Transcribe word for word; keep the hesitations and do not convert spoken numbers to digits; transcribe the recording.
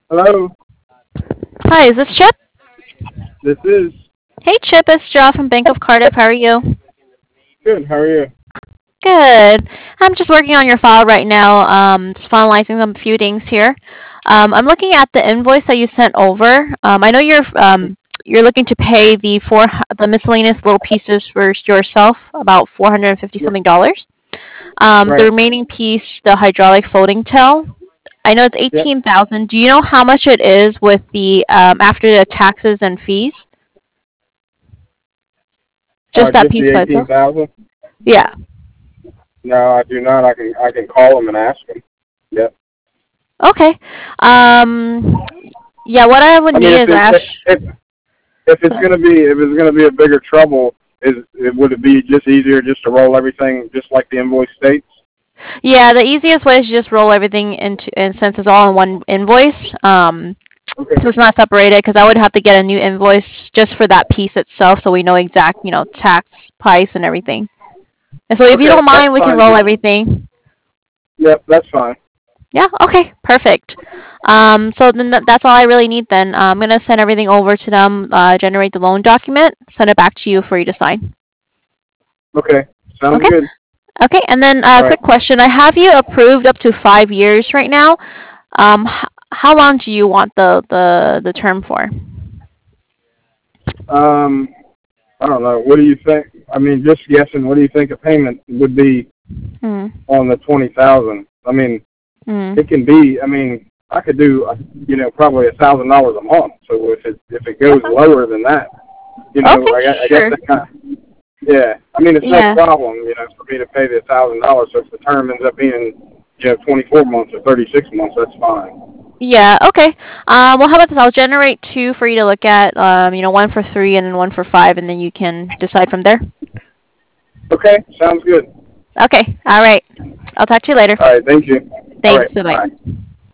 Hello, Hi, is this Chip? this is Hey, Chip, it's Joe from Bank of Cardiff. How are you? good. How are you? Good. I'm just working on your file right now, um, just finalizing some few things here. Um, I'm looking at the invoice that you sent over. Um, I know you're um, you're looking to pay the four the miscellaneous little pieces for yourself, about four hundred and fifty R- something dollars. Um, the Right. remaining piece, the hydraulic folding tail. I know it's Yep. eighteen thousand. Do you know how much it is with the um, after the taxes and fees? Uh, Just that just piece the by eighteen itself? thousand. Yeah. No, I do not. I can I can call them and ask them. Yep. Okay. Um, yeah, what I would I mean, need if is it Ash. if if it's gonna be if it's gonna be a bigger trouble, is it, would it be just easier just to roll everything just like the invoice states? Yeah, the easiest way is just roll everything into, and since it's all in one invoice, um, Okay. so it's not separated. Because I would have to get a new invoice just for that piece itself, so we know exact, you know, tax, price, and everything. And so, if you Okay, don't that's mind, we can fine. roll Just everything. yep, that's fine. Yeah. Okay. Perfect. Um, so then that, that's all I really need. Then uh, I'm gonna send everything over to them, uh, generate the loan document, send it back to you for you to sign. Okay, sounds Okay. good. Okay, and then a uh, All right. quick question. I have you approved up to five years right now. Um, h- how long do you want the, the, the term for? Um, I don't know. What do you think? I mean, just guessing. What do you think a payment would be Hmm. on the twenty thousand? I mean, Hmm. it can be. I mean, I could do, uh, you know, probably a thousand dollars a month. So if it if it goes Okay. lower than that, you know, Okay, I, gue- I guess sure. that kind of, yeah. I mean, it's no Yeah. problem, you know, for me to pay the thousand dollars. So if the term ends up being, you know, twenty four months or thirty six months, that's fine. Yeah, okay. Um, well, how about this? I'll generate two for you to look at. Um, you know, one for three and then one for five, and then you can decide from there. Okay, sounds good. Okay. All right. I'll talk to you later. All right, thank you. All Thanks. right, Bye bye. bye.